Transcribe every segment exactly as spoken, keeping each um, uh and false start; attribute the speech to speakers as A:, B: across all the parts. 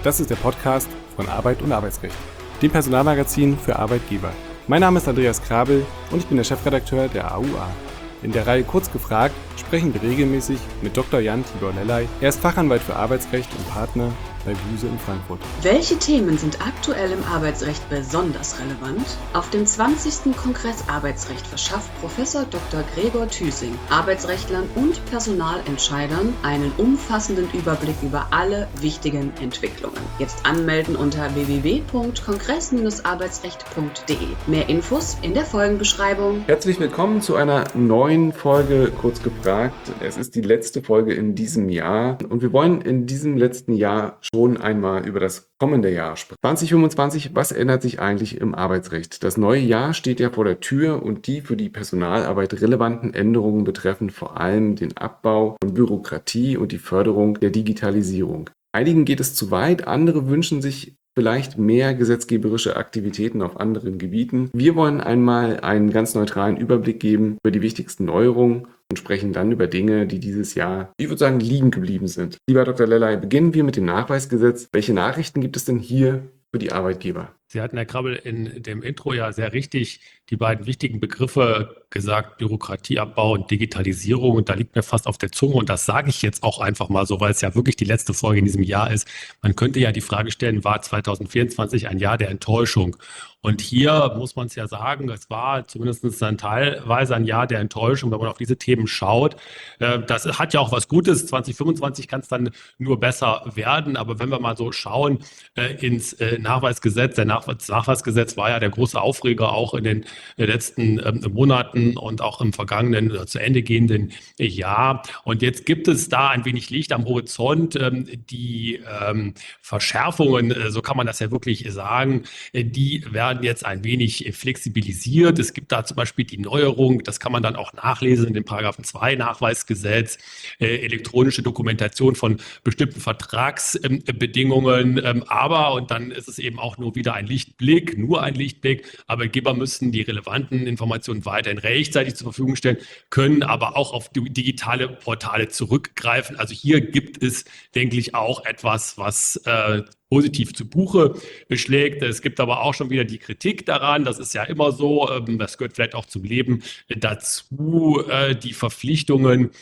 A: Das ist der Podcast von Arbeit und Arbeitsrecht, dem Personalmagazin für Arbeitgeber. Mein Name ist Andreas Krabel und ich bin der Chefredakteur der A U A. In der Reihe Kurz gefragt sprechen wir regelmäßig mit Doktor Jan Tibor Lellay. Er ist Fachanwalt für Arbeitsrecht und Partner bei Buse in Frankfurt.
B: Welche Themen sind aktuell im Arbeitsrecht besonders relevant? Auf dem zwanzigsten Kongress Arbeitsrecht verschafft Professor Doktor Gregor Thüssing Arbeitsrechtlern und Personalentscheidern einen umfassenden Überblick über alle wichtigen Entwicklungen. Jetzt anmelden unter w w w punkt kongress Bindestrich arbeitsrecht punkt d e. Mehr Infos in der Folgenbeschreibung.
A: Herzlich willkommen zu einer neuen Folge Kurz gefragt. Es ist die letzte Folge in diesem Jahr und wir wollen in diesem letzten Jahr schon einmal über das kommende Jahr sprechen. zwanzig fünfundzwanzig, was ändert sich eigentlich im Arbeitsrecht? Das neue Jahr steht ja vor der Tür und die für die Personalarbeit relevanten Änderungen betreffen vor allem den Abbau von Bürokratie und die Förderung der Digitalisierung. Einigen geht es zu weit, andere wünschen sich vielleicht mehr gesetzgeberische Aktivitäten auf anderen Gebieten. Wir wollen einmal einen ganz neutralen Überblick geben über die wichtigsten Neuerungen und sprechen dann über Dinge, die dieses Jahr, ich würde sagen, liegen geblieben sind. Lieber Doktor Lellay, beginnen wir mit dem Nachweisgesetz. Welche Nachrichten gibt es denn hier für die Arbeitgeber?
C: Sie hatten, Herr Krabbel, in dem Intro ja sehr richtig die beiden wichtigen Begriffe gesagt, Bürokratieabbau und Digitalisierung. Und da liegt mir fast auf der Zunge, und das sage ich jetzt auch einfach mal so, weil es ja wirklich die letzte Folge in diesem Jahr ist. Man könnte ja die Frage stellen, war zwanzig vierundzwanzig ein Jahr der Enttäuschung? Und hier muss man es ja sagen, es war zumindest dann teilweise ein Jahr der Enttäuschung, wenn man auf diese Themen schaut. Das hat ja auch was Gutes. zwanzig fünfundzwanzig kann es dann nur besser werden. Aber wenn wir mal so schauen ins Nachweisgesetz, der Nachweisgesetz war ja der große Aufreger auch in den letzten Monaten und auch im vergangenen, zu Ende gehenden Jahr. Und jetzt gibt es da ein wenig Licht am Horizont. Die Verschärfungen, so kann man das ja wirklich sagen, die werden jetzt ein wenig flexibilisiert. Es gibt da zum Beispiel die Neuerung, das kann man dann auch nachlesen in dem Paragraphen zwei Nachweisgesetz, äh, elektronische Dokumentation von bestimmten Vertragsbedingungen. Ähm, aber, und dann ist es eben auch nur wieder ein Lichtblick, nur ein Lichtblick, Arbeitgeber müssen die relevanten Informationen weiterhin rechtzeitig zur Verfügung stellen, können aber auch auf digitale Portale zurückgreifen. Also hier gibt es, denke ich, auch etwas, was äh, positiv zu Buche schlägt. Es gibt aber auch schon wieder die Kritik daran, das ist ja immer so, das gehört vielleicht auch zum Leben dazu, die Verpflichtungen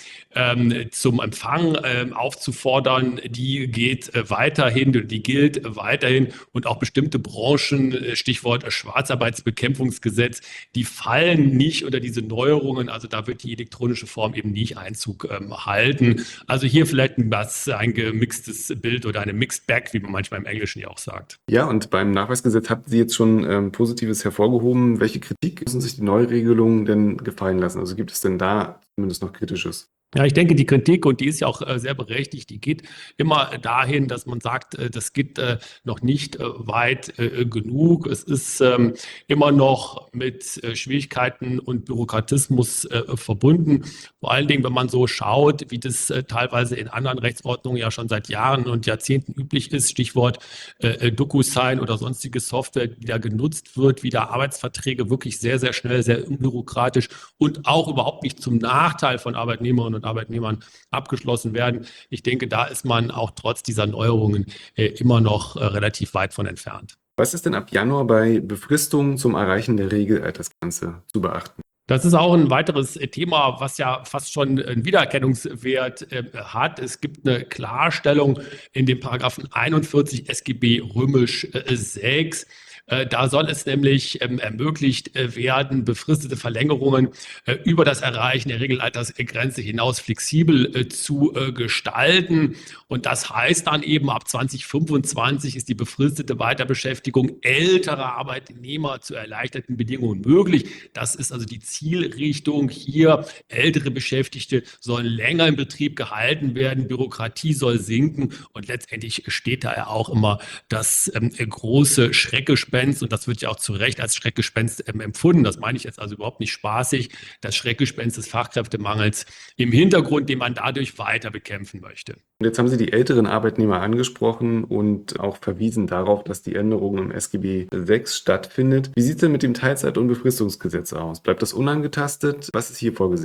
C: zum Empfang aufzufordern, die geht weiterhin, die gilt weiterhin, und auch bestimmte Branchen, Stichwort Schwarzarbeitsbekämpfungsgesetz, die fallen nicht unter diese Neuerungen, also da wird die elektronische Form eben nicht Einzug halten. Also hier vielleicht ein, ein gemixtes Bild oder eine Mixed Bag, wie man manchmal im Englischen ja auch sagt.
A: Ja, und beim Nachweisgesetz hatten Sie jetzt schon ähm, Positives hervorgehoben. Welche Kritik müssen sich die Neuregelungen denn gefallen lassen? Also gibt es denn da zumindest noch Kritisches?
C: Ja, ich denke, die Kritik, und die ist ja auch äh, sehr berechtigt, die geht immer dahin, dass man sagt, äh, das geht äh, noch nicht äh, weit äh, genug. Es ist ähm, immer noch mit äh, Schwierigkeiten und Bürokratismus äh, verbunden. Vor allen Dingen, wenn man so schaut, wie das äh, teilweise in anderen Rechtsordnungen ja schon seit Jahren und Jahrzehnten üblich ist, Stichwort äh, DocuSign oder sonstige Software, die da genutzt wird, wie da Arbeitsverträge wirklich sehr, sehr schnell, sehr unbürokratisch und auch überhaupt nicht zum Nachteil von Arbeitnehmerinnen und Arbeitnehmern abgeschlossen werden. Ich denke, da ist man auch trotz dieser Neuerungen äh, immer noch äh, relativ weit von entfernt.
A: Was ist denn ab Januar bei Befristungen zum Erreichen der Regelaltersgrenze zu beachten?
C: Das ist auch ein weiteres Thema, was ja fast schon einen Wiedererkennungswert äh, hat. Es gibt eine Klarstellung in dem Paragraphen einundvierzig S G B römisch äh, sechs. Da soll es nämlich ähm, ermöglicht äh, werden, befristete Verlängerungen äh, über das Erreichen der Regelaltersgrenze hinaus flexibel äh, zu äh, gestalten. Und das heißt dann eben, ab zwanzig fünfundzwanzig ist die befristete Weiterbeschäftigung älterer Arbeitnehmer zu erleichterten Bedingungen möglich. Das ist also die Zielrichtung hier. Ältere Beschäftigte sollen länger im Betrieb gehalten werden, Bürokratie soll sinken, und letztendlich steht da ja auch immer das ähm, große Schreckgespenst. Und das wird ja auch zu Recht als Schreckgespenst ähm, empfunden. Das meine ich jetzt also überhaupt nicht spaßig. Das Schreckgespenst des Fachkräftemangels im Hintergrund, den man dadurch weiter bekämpfen möchte.
A: Und jetzt haben Sie die älteren Arbeitnehmer angesprochen und auch verwiesen darauf, dass die Änderung im S G B sechs stattfindet. Wie sieht es denn mit dem Teilzeit- und Befristungsgesetz aus? Bleibt das unangetastet? Was ist hier vorgesehen?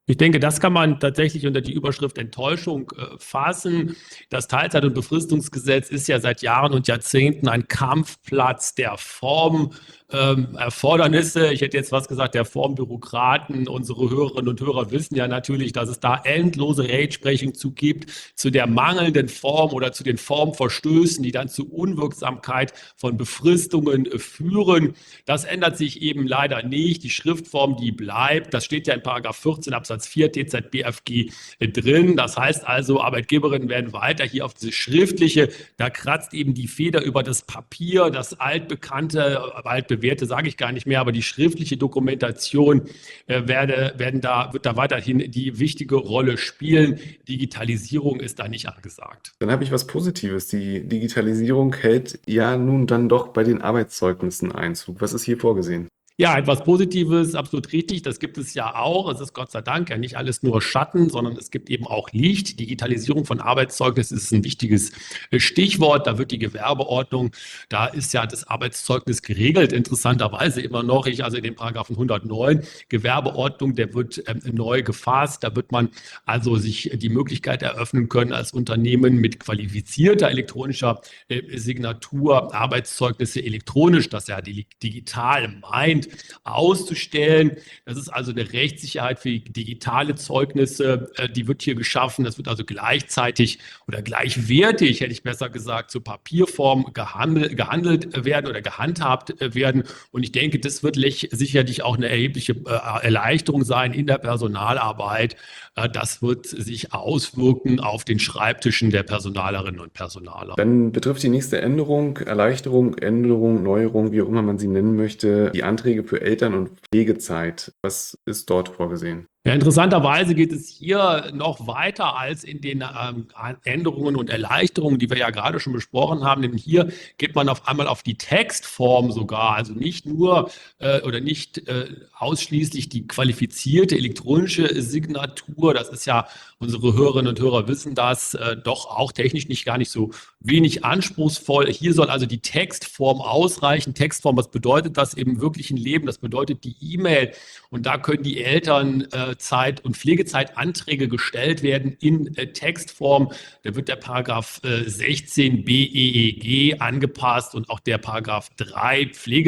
C: Ich denke, das kann man tatsächlich unter die Überschrift Enttäuschung äh, fassen. Das Teilzeit- und Befristungsgesetz ist ja seit Jahren und Jahrzehnten ein Kampfplatz der Form. Ähm, Erfordernisse, ich hätte jetzt was gesagt, der Formbürokraten. Unsere Hörerinnen und Hörer wissen ja natürlich, dass es da endlose Rechtsprechung zu gibt, zu der mangelnden Form oder zu den Formverstößen, die dann zu Unwirksamkeit von Befristungen äh, führen. Das ändert sich eben leider nicht. Die Schriftform, die bleibt, das steht ja in Paragraph vierzehn Absatz vier T Z B F G äh, drin. Das heißt also, Arbeitgeberinnen werden weiter hier auf diese schriftliche, da kratzt eben die Feder über das Papier, das altbekannte, altbewährte, sage ich gar nicht mehr, aber die schriftliche Dokumentation äh, werde, werden da, wird da weiterhin die wichtige Rolle spielen. Digitalisierung ist da nicht angesagt.
A: Dann habe ich was Positives. Die Digitalisierung hält ja nun dann doch bei den Arbeitszeugnissen Einzug. Was ist hier vorgesehen?
C: Ja, etwas Positives, absolut richtig. Das gibt es ja auch. Es ist Gott sei Dank ja nicht alles nur Schatten, sondern es gibt eben auch Licht. Digitalisierung von Arbeitszeugnissen ist ein wichtiges äh, Stichwort. Da wird die Gewerbeordnung, da ist ja das Arbeitszeugnis geregelt, interessanterweise immer noch. Ich also in den Paragraphen hundertneun Gewerbeordnung, der wird ähm, neu gefasst. Da wird man also sich die Möglichkeit eröffnen können, als Unternehmen mit qualifizierter elektronischer äh, Signatur Arbeitszeugnisse elektronisch, das ja die, digital meint, auszustellen. Das ist also eine Rechtssicherheit für digitale Zeugnisse, die wird hier geschaffen. Das wird also gleichzeitig oder gleichwertig, hätte ich besser gesagt, zur Papierform gehandelt, gehandelt werden oder gehandhabt werden. Und ich denke, das wird sicherlich auch eine erhebliche Erleichterung sein in der Personalarbeit. Das wird sich auswirken auf den Schreibtischen der Personalerinnen und Personaler.
A: Dann betrifft die nächste Änderung, Erleichterung, Änderung, Neuerung, wie auch immer man sie nennen möchte, die Anträge für Eltern- und Pflegezeit. Was ist dort vorgesehen?
C: Ja, interessanterweise geht es hier noch weiter als in den ähm, Änderungen und Erleichterungen, die wir ja gerade schon besprochen haben. Denn hier geht man auf einmal auf die Textform sogar, also nicht nur äh, oder nicht äh, ausschließlich die qualifizierte elektronische Signatur. Das ist ja, unsere Hörerinnen und Hörer wissen das, äh, doch auch technisch nicht gar nicht so wenig anspruchsvoll. Hier soll also die Textform ausreichen. Textform, was bedeutet das im wirklichen Leben? Das bedeutet die E-Mail. Und da können die Eltern äh, Zeit- und Pflegezeitanträge gestellt werden in äh, Textform. Da wird der Paragraph äh, sechzehn B E E G angepasst und auch der Paragraph drei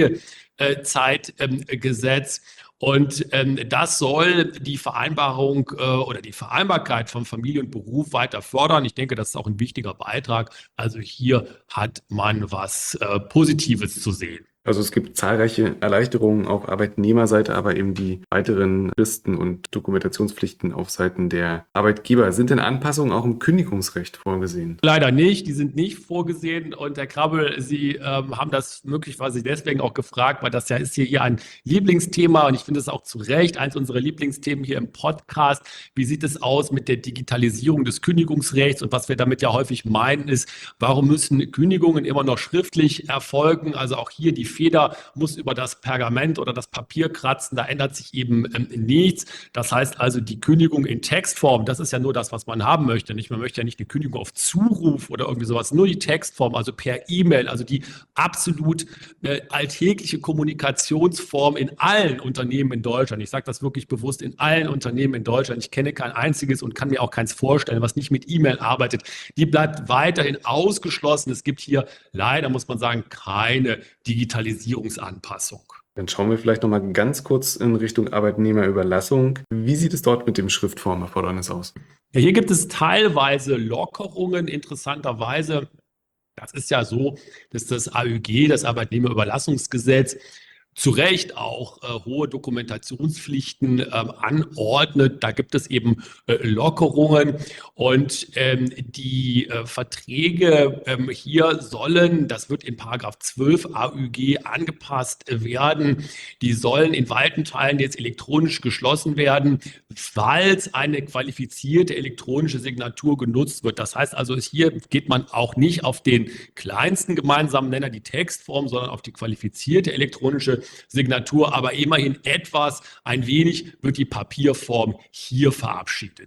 C: Pflegezeitgesetz. Ähm, Und ähm, das soll die Vereinbarung äh, oder die Vereinbarkeit von Familie und Beruf weiter fördern. Ich denke, das ist auch ein wichtiger Beitrag. Also hier hat man was äh, Positives zu sehen.
A: Also es gibt zahlreiche Erleichterungen auf Arbeitnehmerseite, aber eben die weiteren Fristen und Dokumentationspflichten auf Seiten der Arbeitgeber. Sind denn Anpassungen auch im Kündigungsrecht vorgesehen?
C: Leider nicht, die sind nicht vorgesehen. Und Herr Krabbel, Sie ähm, haben das möglicherweise deswegen auch gefragt, weil das ja ist hier, hier ein Lieblingsthema und ich finde es auch zu Recht eins unserer Lieblingsthemen hier im Podcast. Wie sieht es aus mit der Digitalisierung des Kündigungsrechts? Und was wir damit ja häufig meinen ist, warum müssen Kündigungen immer noch schriftlich erfolgen? Also auch hier die Feder muss über das Pergament oder das Papier kratzen, da ändert sich eben ähm, nichts. Das heißt also, die Kündigung in Textform, das ist ja nur das, was man haben möchte. Nicht? Man möchte ja nicht eine Kündigung auf Zuruf oder irgendwie sowas, nur die Textform, also per E-Mail, also die absolut äh, alltägliche Kommunikationsform in allen Unternehmen in Deutschland. Ich sage das wirklich bewusst, in allen Unternehmen in Deutschland. Ich kenne kein einziges und kann mir auch keins vorstellen, was nicht mit E-Mail arbeitet. Die bleibt weiterhin ausgeschlossen. Es gibt hier leider, muss man sagen, keine Digitalisierung. Digitalisierungsanpassung.
A: Dann schauen wir vielleicht noch mal ganz kurz in Richtung Arbeitnehmerüberlassung. Wie sieht es dort mit dem Schriftformerfordernis aus?
C: Ja, hier gibt es teilweise Lockerungen, interessanterweise. Das ist ja so, dass das A Ü G, das Arbeitnehmerüberlassungsgesetz, zu Recht auch äh, hohe Dokumentationspflichten äh, anordnet. Da gibt es eben äh, Lockerungen und ähm, die äh, Verträge ähm, hier sollen, das wird in Paragraph zwölf A Ü G angepasst werden, die sollen in weiten Teilen jetzt elektronisch geschlossen werden, falls eine qualifizierte elektronische Signatur genutzt wird. Das heißt also, hier geht man auch nicht auf den kleinsten gemeinsamen Nenner, die Textform, sondern auf die qualifizierte elektronische Signatur, aber immerhin etwas, ein wenig wird die Papierform hier verabschiedet.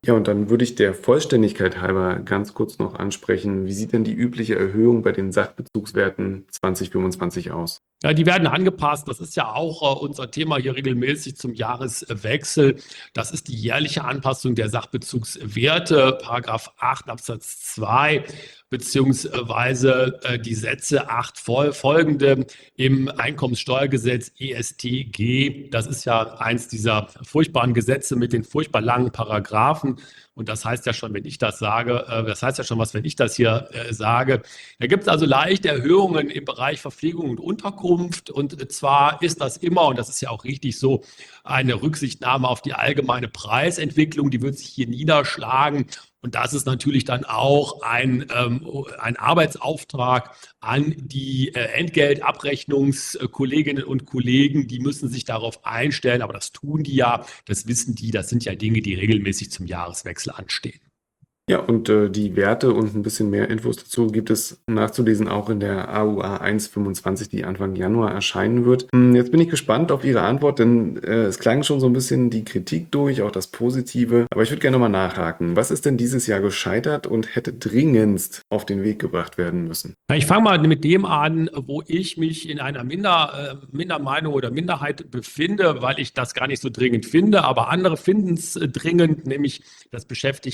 A: Ja, und dann würde ich der Vollständigkeit halber ganz kurz noch ansprechen, wie sieht denn die übliche Erhöhung bei den Sachbezugswerten zwanzig fünfundzwanzig aus?
C: Ja, die werden angepasst. Das ist ja auch äh, unser Thema hier regelmäßig zum Jahreswechsel. Das ist die jährliche Anpassung der Sachbezugswerte, Paragraph acht Absatz zwei, beziehungsweise äh, die Sätze acht fol folgende im Einkommenssteuergesetz E S T G. Das ist ja eins dieser furchtbaren Gesetze mit den furchtbar langen Paragraphen. Und das heißt ja schon, wenn ich das sage, äh, das heißt ja schon was, wenn ich das hier äh, sage. Da gibt es also leichte Erhöhungen im Bereich Verpflegung und Unterkunft. Und zwar ist das immer, und das ist ja auch richtig so, eine Rücksichtnahme auf die allgemeine Preisentwicklung. Die wird sich hier niederschlagen. Und das ist natürlich dann auch ein, ähm, ein Arbeitsauftrag an die äh, Entgeltabrechnungskolleginnen und Kollegen. Die müssen sich darauf einstellen, aber das tun die ja, das wissen die, das sind ja Dinge, die regelmäßig zum Jahreswechsel anstehen.
A: Ja, und äh, die Werte und ein bisschen mehr Infos dazu gibt es nachzulesen auch in der A U A eins fünfundzwanzig, die Anfang Januar erscheinen wird. Hm, Jetzt bin ich gespannt auf Ihre Antwort, denn äh, es klang schon so ein bisschen die Kritik durch, auch das Positive. Aber ich würde gerne nochmal nachhaken. Was ist denn dieses Jahr gescheitert und hätte dringendst auf den Weg gebracht werden müssen?
C: Na, Ich fange mal mit dem an, wo ich mich in einer Minder, äh, Mindermeinung oder Minderheit befinde, weil ich das gar nicht so dringend finde, aber andere finden es äh, dringend, nämlich das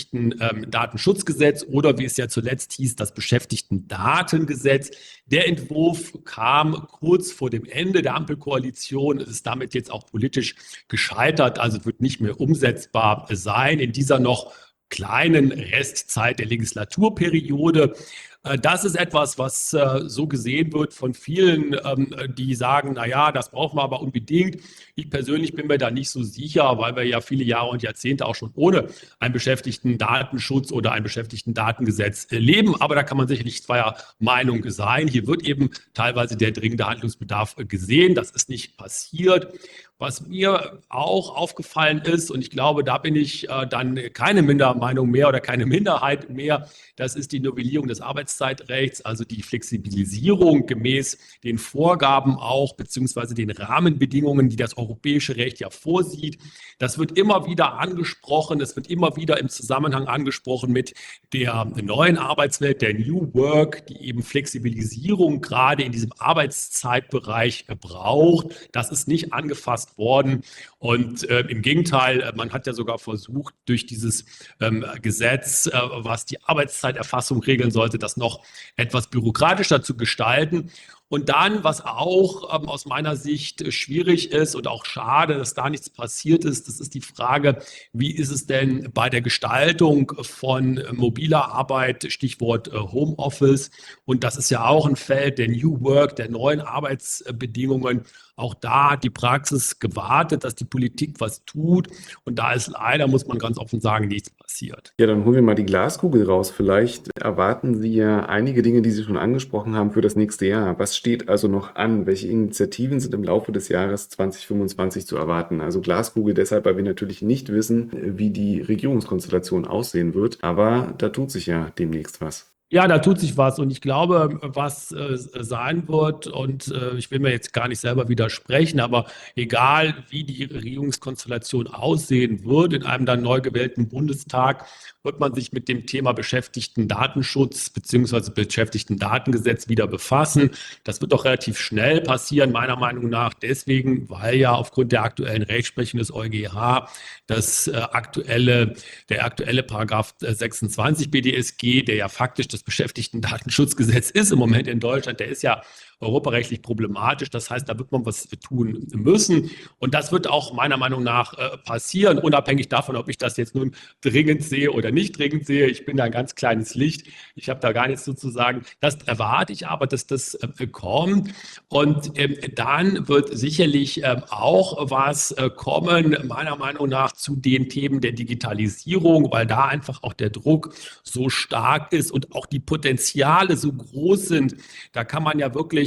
C: Beschäftigtendatenschutzgesetz oder wie es ja zuletzt hieß, das Beschäftigtendatengesetz. Der Entwurf kam kurz vor dem Ende der Ampelkoalition. Es ist damit jetzt auch politisch gescheitert, also wird nicht mehr umsetzbar sein in dieser noch kleinen Restzeit der Legislaturperiode. Äh, Das ist etwas, was äh, so gesehen wird von vielen, ähm, die sagen, na ja, das brauchen wir aber unbedingt. Ich persönlich bin mir da nicht so sicher, weil wir ja viele Jahre und Jahrzehnte auch schon ohne einen Beschäftigtendatenschutz oder ein Beschäftigtendatengesetz äh, leben. Aber da kann man sicherlich zweier Meinung sein. Hier wird eben teilweise der dringende Handlungsbedarf äh, gesehen. Das ist nicht passiert. Was mir auch aufgefallen ist, und ich glaube, da bin ich äh, dann keine Mindermeinung mehr oder keine Minderheit mehr, das ist die Novellierung des Arbeitszeitrechts, also die Flexibilisierung gemäß den Vorgaben auch, beziehungsweise den Rahmenbedingungen, die das europäische Recht ja vorsieht. Das wird immer wieder angesprochen, es wird immer wieder im Zusammenhang angesprochen mit der neuen Arbeitswelt, der New Work, die eben Flexibilisierung gerade in diesem Arbeitszeitbereich braucht. Das ist nicht angefasst worden. Und äh, im Gegenteil, äh, man hat ja sogar versucht, durch dieses ähm, Gesetz, äh, was die Arbeitszeiterfassung regeln sollte, das noch etwas bürokratischer zu gestalten. Und dann, was auch ähm, aus meiner Sicht äh, schwierig ist und auch schade, dass da nichts passiert ist, das ist die Frage, wie ist es denn bei der Gestaltung von äh, mobiler Arbeit, Stichwort äh, Homeoffice. Und das ist ja auch ein Feld der New Work, der neuen Arbeitsbedingungen. Auch da hat die Praxis gewartet, dass die Politik was tut. Und da ist leider, muss man ganz offen sagen, nichts passiert.
A: Ja, dann holen wir mal die Glaskugel raus. Vielleicht erwarten Sie ja einige Dinge, die Sie schon angesprochen haben, für das nächste Jahr. Was steht also noch an? Welche Initiativen sind im Laufe des Jahres zwanzig fünfundzwanzig zu erwarten? Also Glaskugel deshalb, weil wir natürlich nicht wissen, wie die Regierungskonstellation aussehen wird. Aber da tut sich ja demnächst was.
C: Ja, da tut sich was und ich glaube, was äh, sein wird, und äh, ich will mir jetzt gar nicht selber widersprechen, aber egal wie die Regierungskonstellation aussehen wird in einem dann neu gewählten Bundestag, wird man sich mit dem Thema Beschäftigtendatenschutz bzw. Beschäftigtendatengesetz wieder befassen. Das wird doch relativ schnell passieren, meiner Meinung nach, deswegen, weil ja aufgrund der aktuellen Rechtsprechung des EuGH das äh, aktuelle, der aktuelle Paragraph sechsundzwanzig B D S G, der ja faktisch das Beschäftigtendatenschutzgesetz ist im Moment in Deutschland, der ist ja europarechtlich problematisch. Das heißt, da wird man was tun müssen. Und das wird auch meiner Meinung nach äh, passieren, unabhängig davon, ob ich das jetzt nun dringend sehe oder nicht dringend sehe. Ich bin da ein ganz kleines Licht. Ich habe da gar nichts so zu sagen. Das erwarte ich aber, dass das äh, kommt. Und ähm, dann wird sicherlich ähm, auch was äh, kommen, meiner Meinung nach, zu den Themen der Digitalisierung, weil da einfach auch der Druck so stark ist und auch die Potenziale so groß sind. Da kann man ja wirklich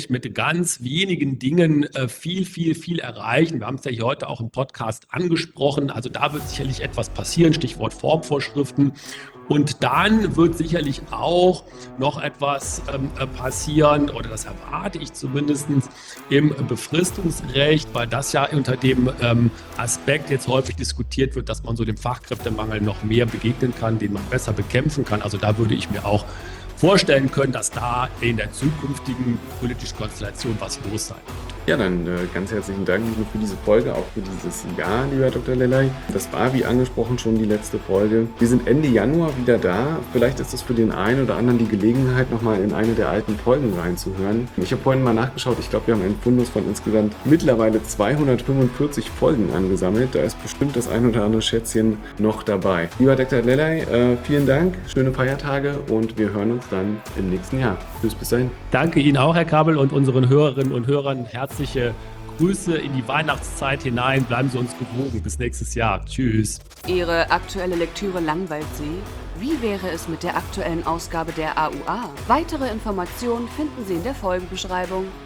C: wirklich mit ganz wenigen Dingen äh, viel, viel, viel erreichen. Wir haben es ja hier heute auch im Podcast angesprochen. Also da wird sicherlich etwas passieren, Stichwort Formvorschriften. Und dann wird sicherlich auch noch etwas ähm, passieren, oder das erwarte ich zumindest im Befristungsrecht, weil das ja unter dem ähm, Aspekt jetzt häufig diskutiert wird, dass man so dem Fachkräftemangel noch mehr begegnen kann, den man besser bekämpfen kann. Also da würde ich mir auch vorstellen können, dass da in der zukünftigen politischen Konstellation was los sein wird.
A: Ja, dann äh, ganz herzlichen Dank nicht nur für diese Folge, auch für dieses Jahr, lieber Herr Doktor Lellay. Das war, wie angesprochen, schon die letzte Folge. Wir sind Ende Januar wieder da. Vielleicht ist es für den einen oder anderen die Gelegenheit, nochmal in eine der alten Folgen reinzuhören. Ich habe vorhin mal nachgeschaut. Ich glaube, wir haben einen Fundus von insgesamt mittlerweile zweihundertfünfundvierzig Folgen angesammelt. Da ist bestimmt das ein oder andere Schätzchen noch dabei. Lieber Doktor Lellay, äh, vielen Dank, schöne Feiertage und wir hören uns dann im nächsten Jahr. Tschüss, bis dahin.
C: Danke Ihnen auch, Herr Kabel, und unseren Hörerinnen und Hörern herzliche Grüße in die Weihnachtszeit hinein. Bleiben Sie uns gewogen. Bis nächstes Jahr. Tschüss.
B: Ihre aktuelle Lektüre langweilt Sie? Wie wäre es mit der aktuellen Ausgabe der A U A? Weitere Informationen finden Sie in der Folgenbeschreibung.